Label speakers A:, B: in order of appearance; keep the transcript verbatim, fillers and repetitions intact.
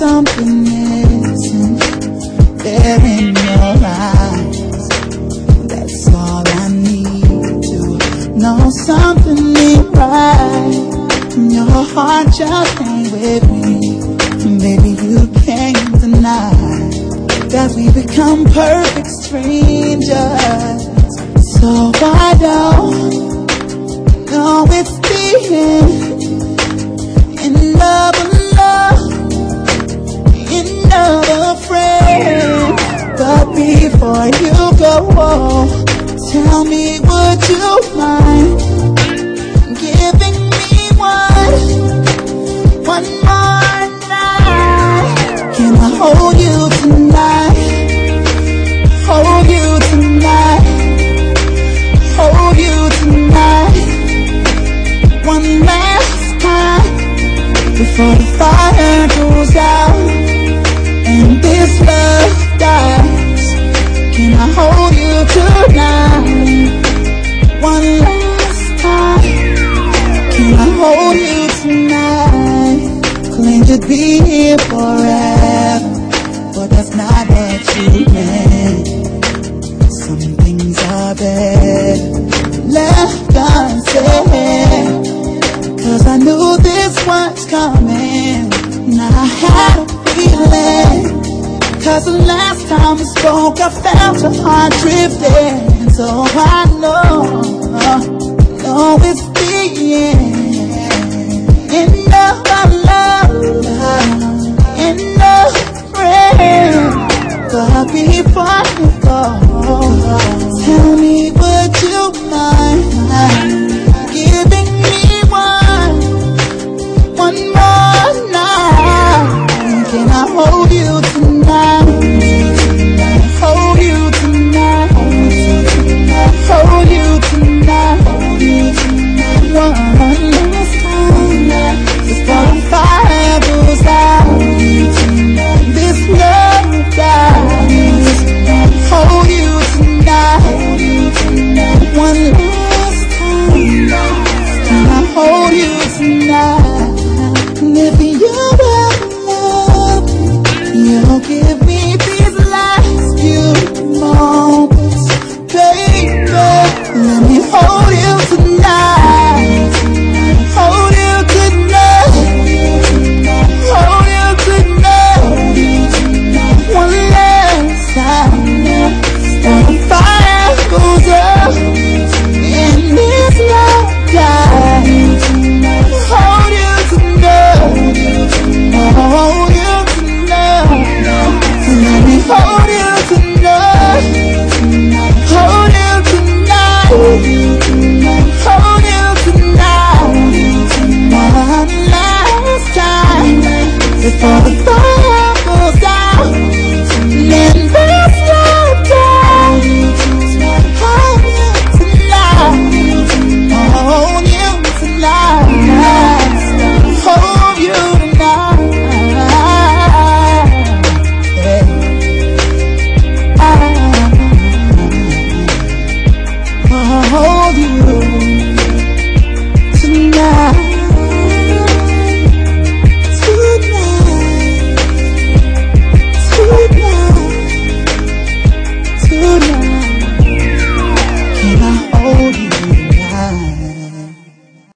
A: something missing there in your eyes. That's all I need to know something ain't right. Your heart just ain't with me. Baby, you can't deny that we become perfect strangers. So I don't know it's the end. In love alone, another friend. But before you go, tell me, would you mind giving me one, one more night? Can I hold you tonight? Hold you tonight? Hold you tonight? One last time before the fire goes out and this love dies. Can I hold you tonight? One last time. Can I hold you tonight? Claimed you'd be here forever, but that's not what you meant. Some things are better left unsaid, 'cause I knew this was coming, and I had a feeling. 'Cause the last time we spoke, I felt your heart drifting. So I know, know it's the end. Enough of love, enough friend. But before you go, tell me, would you mind giving me one, one more night? Can I hold you tonight? Hold you tonight? Hold you tonight? One last time before the fire goes out, this love dies. Hold you tonight? One last time. Can I hold you tonight? And if you will love me, you'll give me these last few moments, baby. Let me hold you tonight. Hold you tonight. Hold you tonight. One last time before the fire goes up and this love dies. Hold you tonight. Hold you tonight. Let me hold you tonight. Hold you tonight. Hold you tonight. One last time before the fire